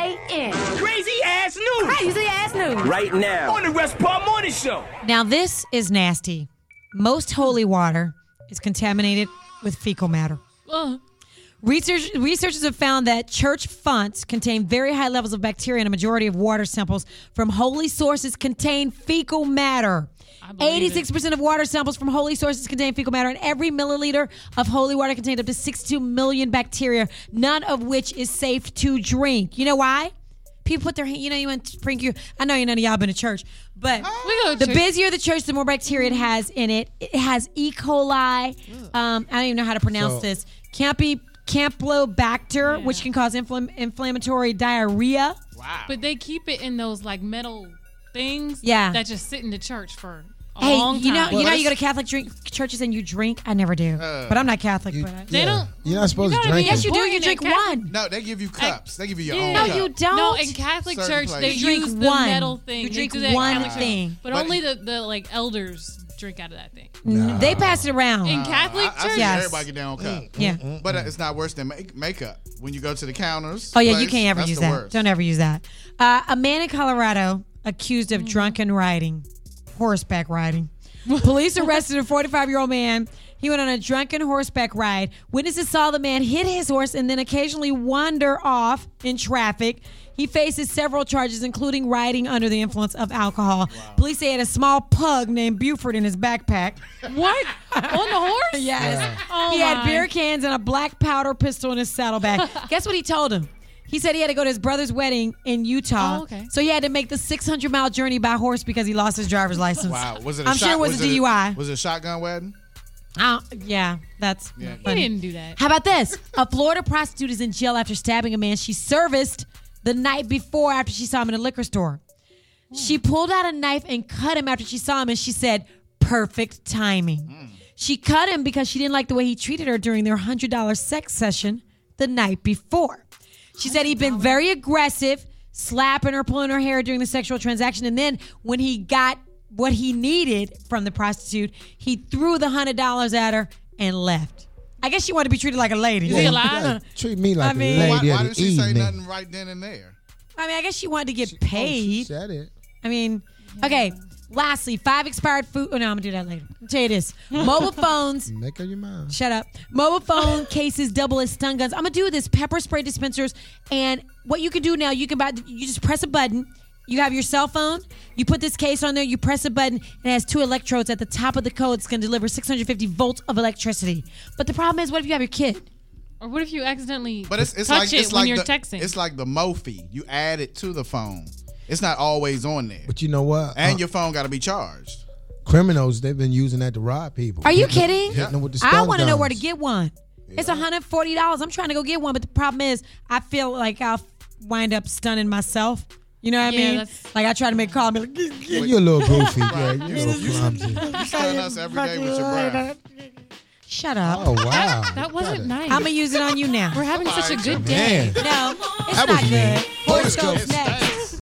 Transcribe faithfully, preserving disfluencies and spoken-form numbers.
A N. Crazy ass news. Crazy ass news. Right now on the Rush Paul Morning Show. Now this is nasty. Most holy water is contaminated with fecal matter. Uh. Research, researchers have found that church fonts contain very high levels of bacteria, and a majority of water samples from holy sources contain fecal matter. eighty-six percent of water samples from holy sources contain fecal matter, and every milliliter of holy water contains up to sixty-two million bacteria, none of which is safe to drink. You know why? People put their hand, you know, you went, Frank, you, I know none of y'all been to church, but the church. Busier the church, the more bacteria it has in it. It has E. coli, um, I don't even know how to pronounce so, this, Campi, Campylobacter, yeah. which can cause infl- inflammatory diarrhea. Wow. But they keep it in those like metal things yeah. that just sit in the church for a hey, long time. You know, well, you know you go to Catholic drink churches and you drink? I never do. Uh, but I'm not Catholic. You, but I, they yeah. don't. You're not supposed you to drink Yes, you do. You in drink Catholic, one. No, they give you cups. They give you your yeah. own No, cup. you don't. No, in Catholic Certain church, places. they you drink use one. the metal thing. You drink they do that one Catholic thing. But, but only the, the like elders drink out of that thing. Nah. They pass it around. In Catholic uh, I, I church? see yes. everybody get their own cup. Mm, yeah. Mm-hmm. But uh, it's not worse than make, makeup. When you go to the counters. Oh, yeah, place, you can't ever use that. Worst. Don't ever use that. Uh, a man in Colorado accused of mm. drunken riding, horseback riding. Police arrested a forty-five-year-old man. He went on a drunken horseback ride. Witnesses saw the man hit his horse and then occasionally wander off in traffic. He faces several charges, including riding under the influence of alcohol. Wow. Police say he had a small pug named Buford in his backpack. What? On the horse? Yes. Yeah. Oh he my. had beer cans and a black powder pistol in his saddlebag. Guess what he told him? He said he had to go to his brother's wedding in Utah. Oh, okay. So he had to make the six hundred mile journey by horse because he lost his driver's license. Wow. Was it a I'm shot, sure it was, was a D U I. It, was it a shotgun wedding? Uh, yeah, that's yeah. funny. He didn't do that. How about this? A Florida prostitute is in jail after stabbing a man she serviced the night before after she saw him in a liquor store. Mm. She pulled out a knife and cut him after she saw him, and she said, perfect timing. Mm. She cut him because she didn't like the way he treated her during their one hundred dollars sex session the night before. She said he'd been very aggressive, slapping her, pulling her hair during the sexual transaction, and then when he got what he needed from the prostitute, he threw the one hundred dollars at her and left. I guess she wanted to be treated like a lady. Is he alive? Yeah, treat me like I mean, a lady. Why, why of did the she say evening. nothing right then and there? I mean, I guess she wanted to get She- paid. Oh, she said it. I mean, okay. Lastly, five expired food. Oh, no, I'm going to do that later. I'll tell you this. Mobile phones. Make up your mind. Shut up. Mobile phone cases double as stun guns. I'm going to do this. Pepper spray dispensers. And what you can do now, you can buy, you just press a button. You have your cell phone. You put this case on there. You press a button. And it has two electrodes at the top of the code. It's going to deliver six hundred fifty volts of electricity. But the problem is, what if you have your kid? Or what if you accidentally But it's, it's touch like it it's when like you're the, texting? It's like the Mophie. You add it to the phone. It's not always on there. But you know what? And Uh, your phone got to be charged. criminals, they've been using that to rob people. Are you Hitting them- kidding? hitting them with the I stun want to know where to guns. get one. It's one hundred forty dollars. I'm trying to go get one, but the problem is I feel like I'll wind up stunning myself. You know what Yeah, I mean? that's- Like I try to make a call and be like, "Get- get-" You're a little goofy. Yeah, Right. you're a You- little you- clumsy. You stun us every day with your breath. Shut up. Oh, wow. That wasn't nice. I'm going to use it on you now. We're having such a good Man. day. No, it's That not was good. mean. Horoscopes Horoscopes. next.